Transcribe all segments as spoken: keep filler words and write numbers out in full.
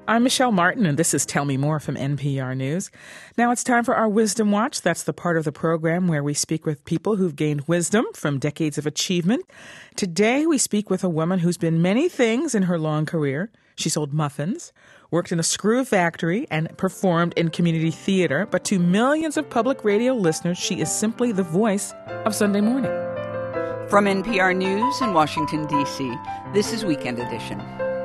I'm Michelle Martin, and this is Tell Me More from N P R News. Now it's time for our Wisdom Watch. That's the part of the program where we speak with people who've gained wisdom from decades of achievement. Today, we speak with a woman who's been many things in her long career. She sold muffins, worked in a screw factory, and performed in community theater. But to millions of public radio listeners, she is simply the voice of Sunday morning. From N P R News in Washington, D C, this is Weekend Edition.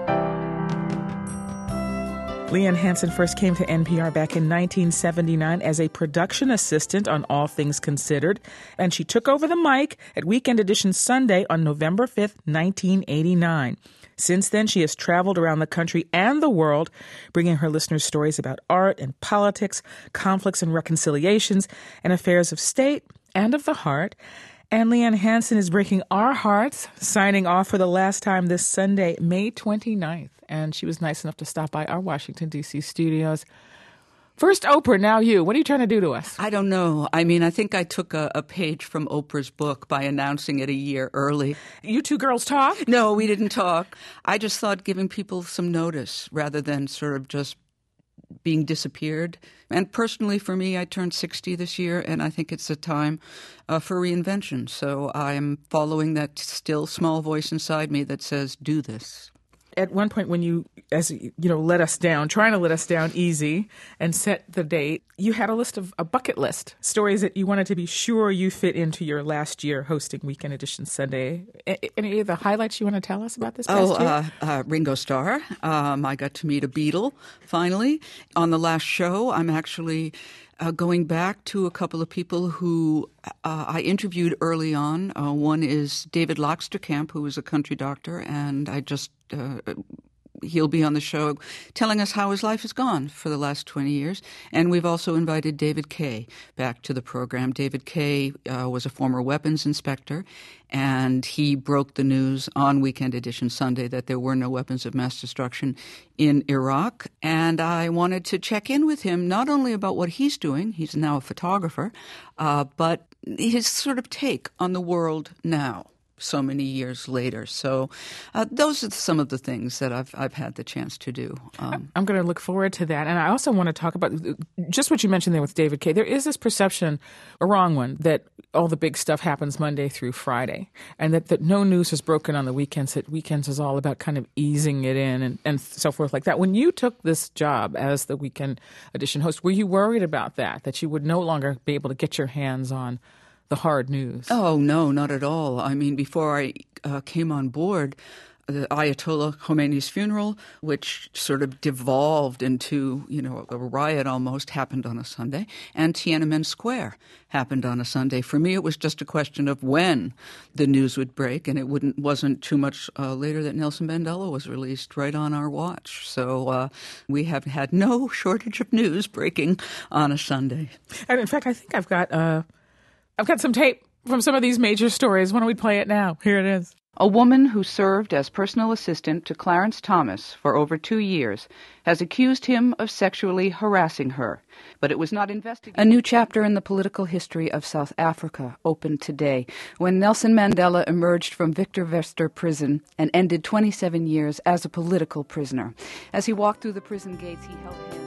Leanne Hansen first came to N P R back in nineteen seventy-nine as a production assistant on All Things Considered, and she took over the mic at Weekend Edition Sunday on November fifth, nineteen eighty-nine. Since then, she has traveled around the country and the world, bringing her listeners stories about art and politics, conflicts and reconciliations, and affairs of state and of the heart. And Leanne Hansen is breaking our hearts, signing off for the last time this Sunday, May twenty-ninth. And she was nice enough to stop by our Washington, D C studios. First Oprah, now you. What are you trying to do to us? I don't know. I mean, I think I took a, a page from Oprah's book by announcing it a year early. You two girls talk? No, we didn't talk. I just thought giving people some notice rather than sort of just being disappeared. And personally, for me, I turned sixty this year, and I think it's a time uh, for reinvention. So I'm following that still small voice inside me that says, do this. At one point when you, as you know, let us down, trying to let us down easy and set the date, you had a list of, a bucket list, stories that you wanted to be sure you fit into your last year hosting Weekend Edition Sunday. Any of the highlights you want to tell us about this past oh, year? Uh, uh, Ringo Starr. Um, I got to meet a Beatle, finally. On the last show, I'm actually uh, going back to a couple of people who uh, I interviewed early on. Uh, one is David Loxterkamp, who is a country doctor, and I just uh, he'll be on the show telling us how his life has gone for the last twenty years. And we've also invited David Kaye back to the program. David Kaye uh, was a former weapons inspector, and he broke the news on Weekend Edition Sunday that there were no weapons of mass destruction in Iraq. And I wanted to check in with him not only about what he's doing, he's now a photographer, uh, but his sort of take on the world now, so many years later. So uh, those are some of the things that I've I've had the chance to do. Um, I'm going to look forward to that. And I also want to talk about just what you mentioned there with David Kaye. There is this perception, a wrong one, that all the big stuff happens Monday through Friday, and that, that no news is broken on the weekends, that weekends is all about kind of easing it in and, and so forth like that. When you took this job as the Weekend Edition host, were you worried about that, that you would no longer be able to get your hands on the hard news? Oh, no, not at all. I mean, before I uh, came on board, the Ayatollah Khomeini's funeral, which sort of devolved into, you know, a riot almost, happened on a Sunday, and Tiananmen Square happened on a Sunday. For me, it was just a question of when the news would break, and it wouldn't wasn't too much uh, later that Nelson Mandela was released right on our watch. So uh, we have had no shortage of news breaking on a Sunday. And in fact, I think I've got uh, I've got some tape from some of these major stories. Why don't we play it now? Here it is. A woman who served as personal assistant to Clarence Thomas for over two years has accused him of sexually harassing her, but it was not investigated. A new chapter in the political history of South Africa opened today when Nelson Mandela emerged from Victor Verster prison and ended twenty-seven years as a political prisoner. As he walked through the prison gates, he held hands.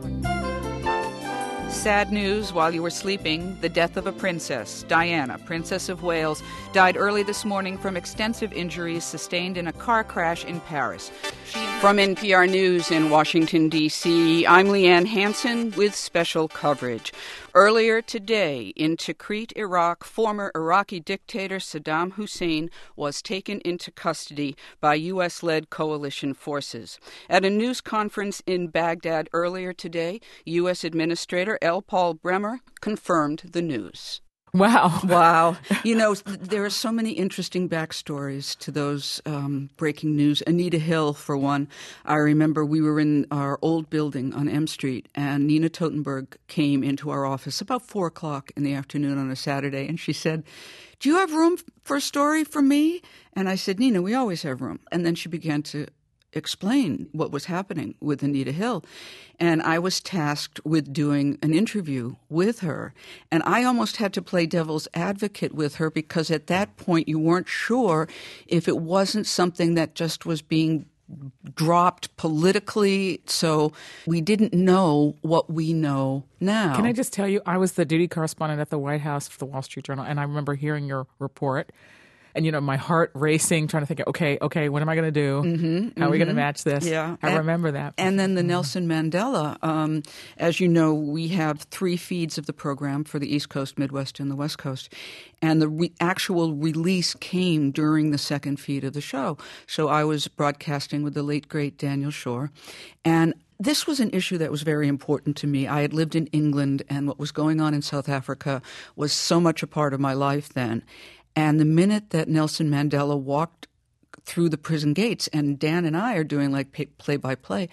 Sad news while you were sleeping. The death of a princess, Diana, Princess of Wales, died early this morning from extensive injuries sustained in a car crash in Paris. From N P R News in Washington, D C, I'm Leanne Hansen with special coverage. Earlier today, in Tikrit, Iraq, former Iraqi dictator Saddam Hussein was taken into custody by U S-led coalition forces. At a news conference in Baghdad earlier today, U S Administrator L. Paul Bremer confirmed the news. Wow. Wow. You know, there are so many interesting backstories to those um, breaking news. Anita Hill, for one. I remember we were in our old building on M Street, and Nina Totenberg came into our office about four o'clock in the afternoon on a Saturday, and she said, "Do you have room for a story for me?" And I said, "Nina, we always have room." And then she began to explain what was happening with Anita Hill. And I was tasked with doing an interview with her. And I almost had to play devil's advocate with her because at that point you weren't sure if it wasn't something that just was being dropped politically, so we didn't know what we know now. Can I just tell you, I was the duty correspondent at the White House for the Wall Street Journal, and I remember hearing your report. And, you know, my heart racing, trying to think, okay, okay, what am I going to do? Mm-hmm, How mm-hmm. are we going to match this? Yeah. I and, remember that. And then the Nelson Mandela. Um, as you know, we have three feeds of the program for the East Coast, Midwest, and the West Coast. And the re- actual release came during the second feed of the show. So I was broadcasting with the late, great Daniel Schorr. And this was an issue that was very important to me. I had lived in England, and what was going on in South Africa was so much a part of my life then. And the minute that Nelson Mandela walked through the prison gates, and Dan and I are doing like play-by-play,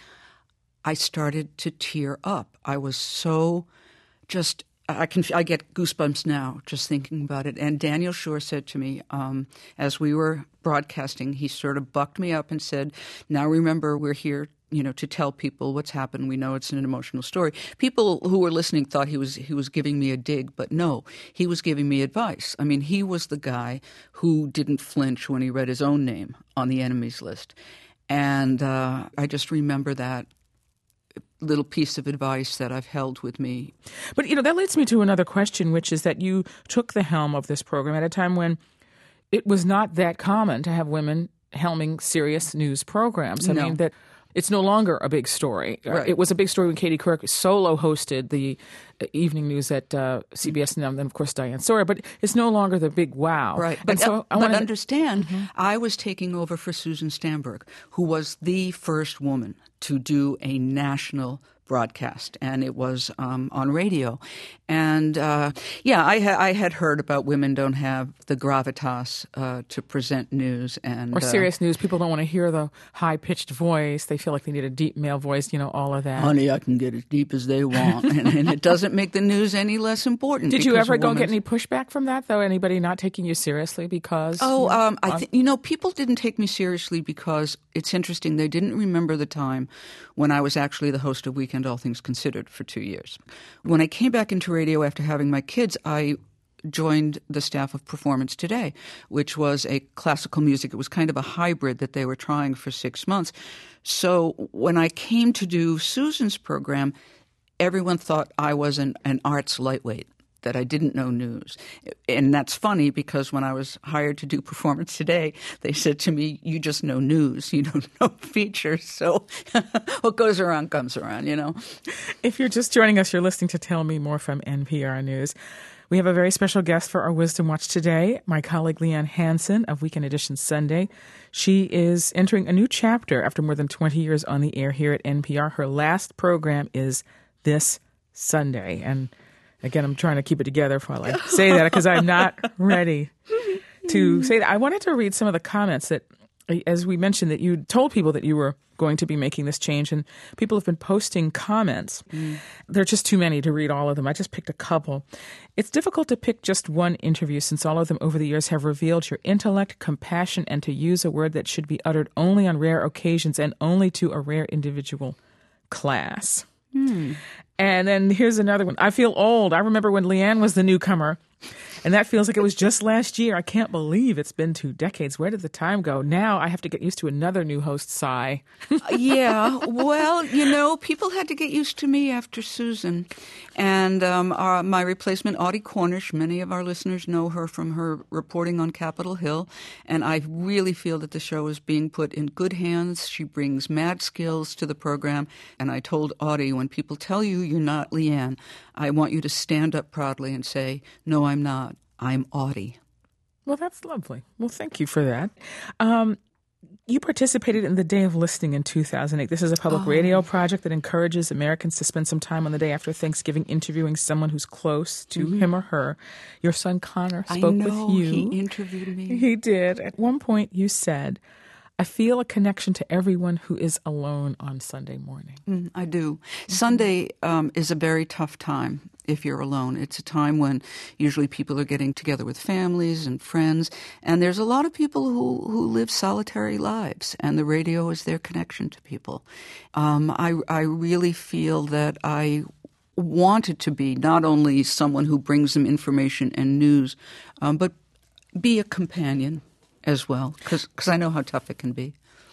I started to tear up. I was so just I can I get goosebumps now just thinking about it. And Daniel Schorr said to me, um, as we were broadcasting, he sort of bucked me up and said, "Now remember, we're here, you know, to tell people what's happened. We know it's an emotional story." People who were listening thought he was he was giving me a dig, but no, he was giving me advice. I mean, he was the guy who didn't flinch when he read his own name on the enemies list. And uh, I just remember that little piece of advice that I've held with me. But, you know, that leads me to another question, which is that you took the helm of this program at a time when it was not that common to have women helming serious news programs. I No. mean, that it's no longer a big story. Right. It was a big story when Katie Couric solo hosted the evening news at uh, C B S, and then, of course, Diane Sawyer. But it's no longer the big wow. Right. And But, so uh, I but wanted to- understand, Mm-hmm. I was taking over for Susan Stamberg, who was the first woman to do a national broadcast, and it was um, on radio. And, uh, yeah, I, ha- I had heard about women don't have the gravitas uh, to present news. and Or uh, serious news. People don't want to hear the high-pitched voice. They feel like they need a deep male voice, you know, all of that. Honey, I can get as deep as they want, and, and it doesn't make the news any less important. Did you because ever a go get woman's- any pushback from that, though? Anybody not taking you seriously because? Oh, um, I on- th- you know, people didn't take me seriously because it's interesting. They didn't remember the time when I was actually the host of Weekend All Things Considered for two years. When I came back into radio after having my kids, I joined the staff of Performance Today, which was a classical music. It was kind of a hybrid that they were trying for six months. So when I came to do Susan's program, everyone thought I was an, an arts lightweight, that I didn't know news. And that's funny because when I was hired to do Performance Today, they said to me, "You just know news. You don't know features." So what goes around comes around, you know. If you're just joining us, you're listening to Tell Me More from N P R News. We have a very special guest for our Wisdom Watch today, my colleague Leanne Hansen of Weekend Edition Sunday. She is entering a new chapter after more than twenty years on the air here at N P R. Her last program is this Sunday. And again, I'm trying to keep it together while I say that because I'm not ready to say that. I wanted to read some of the comments that, as we mentioned, that you told people that you were going to be making this change, and people have been posting comments. Mm. There are just too many to read all of them. I just picked a couple. It's difficult to pick just one interview since all of them over the years have revealed your intellect, compassion, and to use a word that should be uttered only on rare occasions and only to a rare individual class. Hmm. And then here's another one. I feel old. I remember when Leanne was the newcomer, and that feels like it was just last year. I can't believe it's been two decades. Where did the time go? Now I have to get used to another new host, sigh. Yeah, well, you know, people had to get used to me after Susan. And um, our, my replacement, Audie Cornish, many of our listeners know her from her reporting on Capitol Hill. And I really feel that the show is being put in good hands. She brings mad skills to the program. And I told Audie, when people tell you you're not Leanne, I want you to stand up proudly and say, "No, I'm not. I'm Audie." Well, that's lovely. Well, thank you for that. Um, you participated in the Day of Listening in two thousand eight. This is a public Oh. radio project that encourages Americans to spend some time on the day after Thanksgiving interviewing someone who's close to mm-hmm. him or her. Your son Connor spoke I know, with you. He interviewed me. He did. At one point, you said, "I feel a connection to everyone who is alone on Sunday morning." Mm, I do. Mm-hmm. Sunday um, is a very tough time if you're alone. It's a time when usually people are getting together with families and friends, and there's a lot of people who, who live solitary lives, and the radio is their connection to people. Um, I, I really feel that I wanted to be not only someone who brings them information and news, um, but be a companion as well, because I know how tough it can be.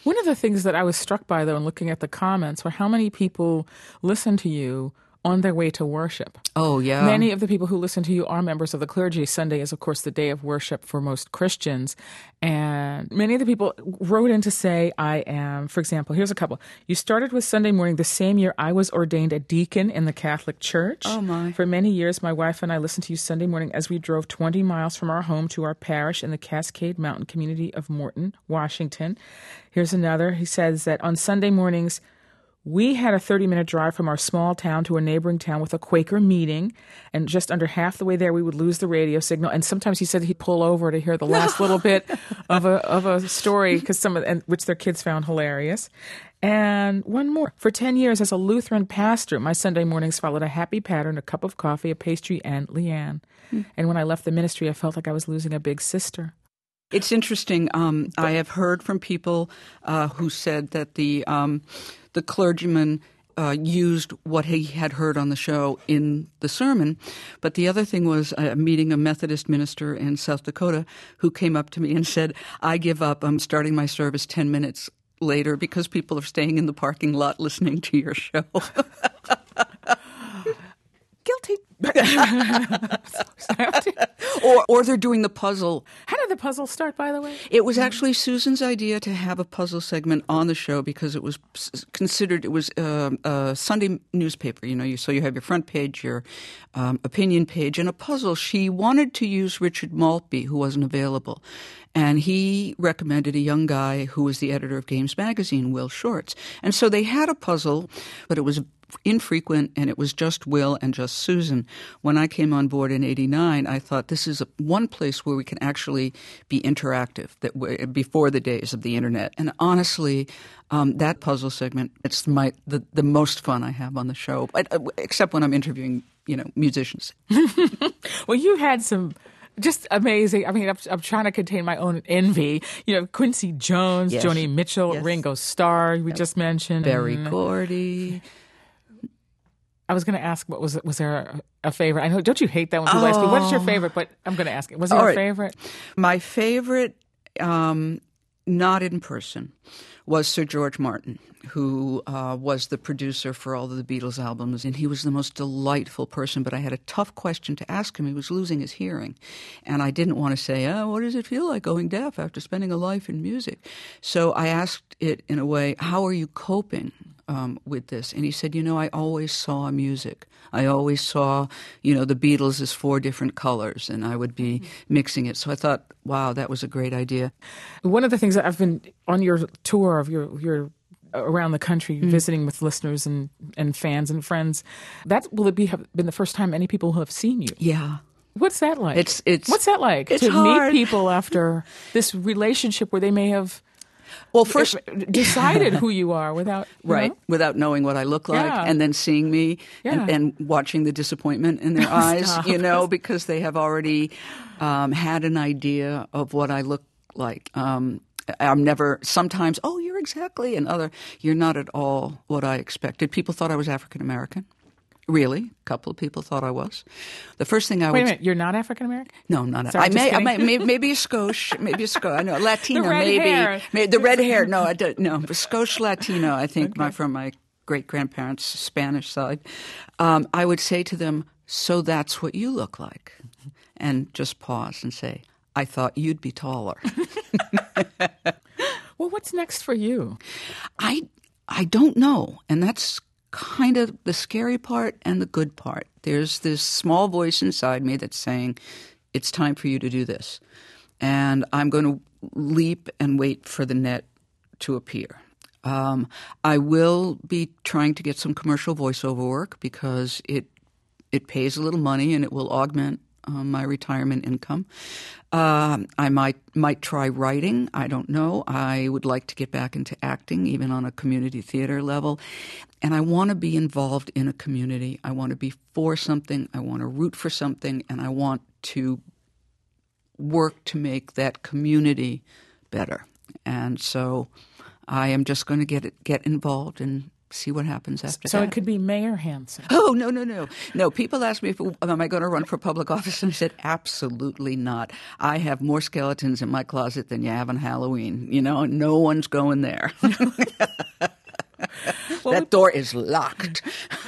One of the things that I was struck by, though, in looking at the comments, were how many people listen to you on their way to worship. Oh, yeah. Many of the people who listen to you are members of the clergy. Sunday is, of course, the day of worship for most Christians. And many of the people wrote in to say, I am, for example, here's a couple. You started with Sunday morning the same year I was ordained a deacon in the Catholic Church. Oh, my. For many years, my wife and I listened to you Sunday morning as we drove twenty miles from our home to our parish in the Cascade Mountain community of Morton, Washington. Here's another. He says that on Sunday mornings, we had a thirty-minute drive from our small town to a neighboring town with a Quaker meeting, and just under half the way there, we would lose the radio signal. And sometimes he said he'd pull over to hear the last little bit of a of a story, because some of and which their kids found hilarious. And one more. For ten years as a Lutheran pastor, my Sunday mornings followed a happy pattern: a cup of coffee, a pastry, and Leanne. Mm. And when I left the ministry, I felt like I was losing a big sister. It's interesting. Um, I have heard from people uh, who said that the um, the clergyman uh, used what he had heard on the show in the sermon. But the other thing was uh, meeting a Methodist minister in South Dakota who came up to me and said, I give up. I'm starting my service ten minutes later because people are staying in the parking lot listening to your show. Guilty. or or they're doing the puzzle. How did the puzzle start, by the way? It was actually Susan's idea to have a puzzle segment on the show because it was considered, it was uh, a Sunday newspaper. You know, you, so you have your front page, your um, opinion page, and a puzzle. She wanted to use Richard Maltby, who wasn't available. And he recommended a young guy who was the editor of Games Magazine, Will Shorts. And so they had a puzzle, but it was infrequent, and it was just Will and just Susan. When I came on board in eighty-nine, I thought this is a, one place where we can actually be interactive that w- before the days of the Internet. And honestly, um, that puzzle segment, it's my the, the most fun I have on the show, I, uh, except when I'm interviewing, you know, musicians. Well, you had some just amazing. I mean, I'm, I'm trying to contain my own envy. You know, Quincy Jones, yes. Joni Mitchell, yes. Ringo Starr, we yep. just mentioned. Berry Gordy. I was going to ask, what was it? Was there a, a favorite? I know, don't you hate that when people oh. ask you, what is your favorite? But I'm going to ask it. Was there All a right. favorite? My favorite, um, not in person, was Sir George Martin, who uh, was the producer for all of the Beatles albums, and he was the most delightful person. But I had a tough question to ask him. He was losing his hearing, and I didn't want to say, oh, what does it feel like going deaf after spending a life in music? So I asked it in a way, how are you coping um, with this? And he said, you know, I always saw music. I always saw, you know, the Beatles as four different colors, and I would be mixing it. So I thought, wow, that was a great idea. One of the things that I've been on your tour of your your around the country, mm. visiting with listeners and, and fans and friends, that will it be have been the first time any people have seen you? Yeah. What's that like? It's it's What's that like it's to hard. meet people after this relationship where they may have well first decided who you are without you right know? without knowing what I look like, yeah. and then seeing me yeah. and, and watching the disappointment in their eyes, Stop. you know, because they have already um, had an idea of what I look like. Um, I'm never, sometimes, oh, you're exactly, and other, you're not at all what I expected. People thought I was African American. Really, a couple of people thought I was. The first thing I Wait would... a minute, you're not African American? No, not. Sorry, I may, I kidding. may, maybe a Skosh, maybe a Skosh. I know Latino, the red maybe, hair. maybe the red hair. No, I don't. No, Skosh Latino. I think okay. my from my great grandparents' Spanish side. Um, I would say to them, "So that's what you look like," and just pause and say, "I thought you'd be taller." Well, what's next for you? I I don't know, and that's kind of the scary part and the good part. There's this small voice inside me that's saying, it's time for you to do this. And I'm going to leap and wait for the net to appear. Um, I will be trying to get some commercial voiceover work because it it pays a little money and it will augment um, my retirement income. Um, I might might try writing. I don't know. I would like to get back into acting, even on a community theater level. And I want to be involved in a community. I want to be for something. I want to root for something. And I want to work to make that community better. And so I am just going to get it, get involved and see what happens after so that. So it could be Mayor Hansen. Oh, no, no, no. No, people ask me, if, am I going to run for public office? And I said, absolutely not. I have more skeletons in my closet than you have on Halloween. You know, no one's going there. Well, that door is locked.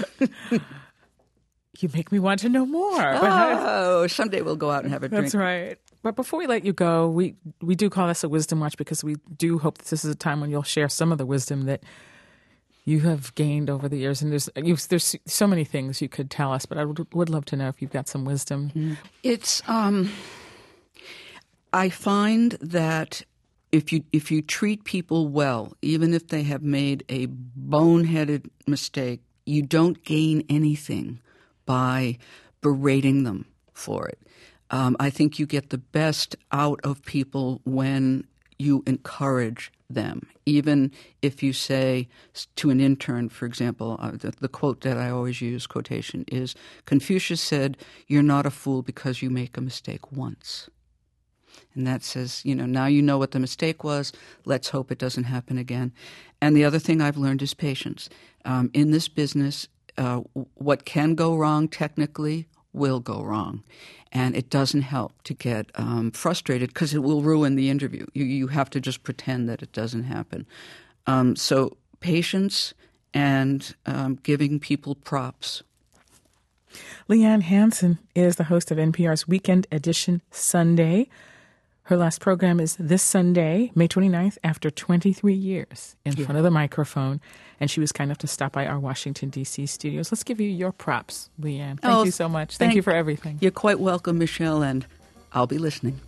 You make me want to know more. Oh, someday we'll go out and have a drink. That's right. But before we let you go, we, we do call this a Wisdom Watch because we do hope that this is a time when you'll share some of the wisdom that you have gained over the years. And there's you've, there's so many things you could tell us, but I would, would love to know if you've got some wisdom. It's, um, I find that if you if you treat people well, even if they have made a boneheaded mistake, you don't gain anything by berating them for it. Um, I think you get the best out of people when you encourage them. Even if you say to an intern, for example, uh, the, the quote that I always use, quotation, is Confucius said, "You're not a fool because you make a mistake once." And that says, you know, now you know what the mistake was. Let's hope it doesn't happen again. And the other thing I've learned is patience. Um, in this business, uh, what can go wrong technically will go wrong. And it doesn't help to get um, frustrated because it will ruin the interview. You, you have to just pretend that it doesn't happen. Um, so patience and um, giving people props. Leanne Hansen is the host of N P R's Weekend Edition Sunday. Her last program is this Sunday, May twenty-ninth, after twenty-three years in yeah. front of the microphone. And she was kind enough to stop by our Washington, D C studios. Let's give you your props, Leanne. Thank oh, you so much. Thank, thank you for everything. You're quite welcome, Michelle, and I'll be listening.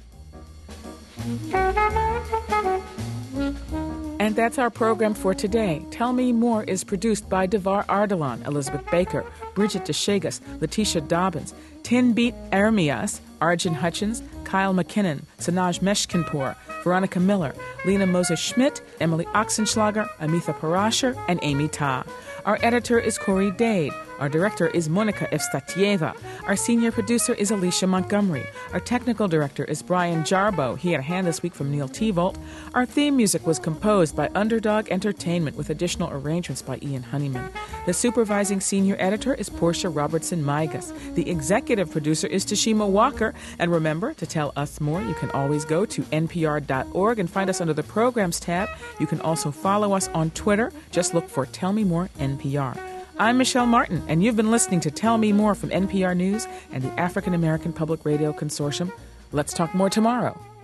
And that's our program for today. Tell Me More is produced by Devar Ardalan, Elizabeth Baker, Bridget DeShagas, Letitia Dobbins, Tinbeat Ermias, Arjun Hutchins, Kyle McKinnon, Sanaj Meshkinpour, Veronica Miller, Lena Moser-Schmidt, Emily Oxenschlager, Amitha Parashar, and Amy Ta. Our editor is Corey Dade. Our director is Monica Evstatieva. Our senior producer is Alicia Montgomery. Our technical director is Brian Jarbo. He had a hand this week from Neil Tevolt. Our theme music was composed by Underdog Entertainment with additional arrangements by Ian Honeyman. The supervising senior editor is Portia Robertson-Migas. The executive producer is Tashima Walker. And remember, to tell us more, you can always go to N P R dot org and find us under the Programs tab. You can also follow us on Twitter. Just look for Tell Me More N P R. I'm Michelle Martin, and you've been listening to Tell Me More from N P R News and the African American Public Radio Consortium. Let's talk more tomorrow.